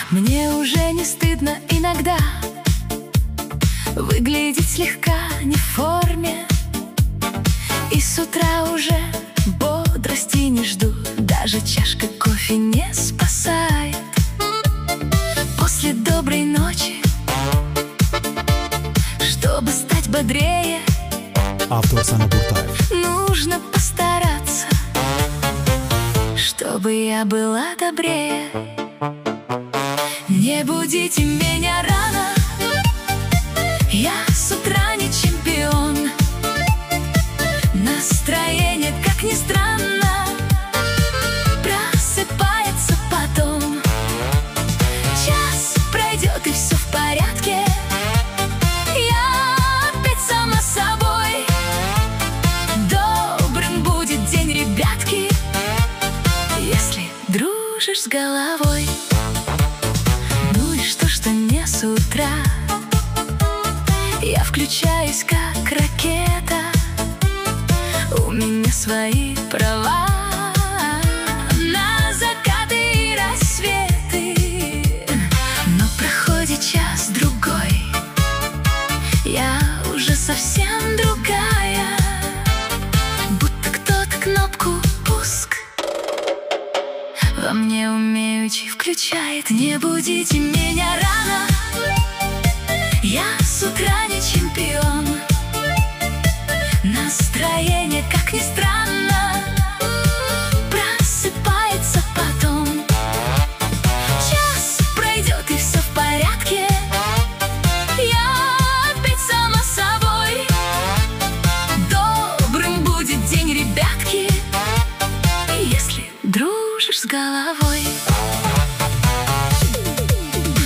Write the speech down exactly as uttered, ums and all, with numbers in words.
Мне уже не стыдно иногда выглядеть слегка не в форме, и с утра уже бодрости не жду. Даже чашка кофе не спасает. После доброй ночи, чтобы стать бодрее, Автор Сана Буртаев. нужно постараться, чтобы я была добрее. Не будите меня рано, я с утра не чемпион. Настроение, как ни странно, просыпается потом. Час пройдет и все в порядке, я опять сама собой. Добрым будет день, ребятки, если дружишь с головой. Ну и что, что не с утра я включаюсь как ракета, у меня свои права на закаты и рассветы. Но проходит час-другой, я уже совсем другая, будто кто-то кнопку «пуск» во мне умеючи включает. Не будите меня рано, я с утра не чемпион. Настроение, как ни странно,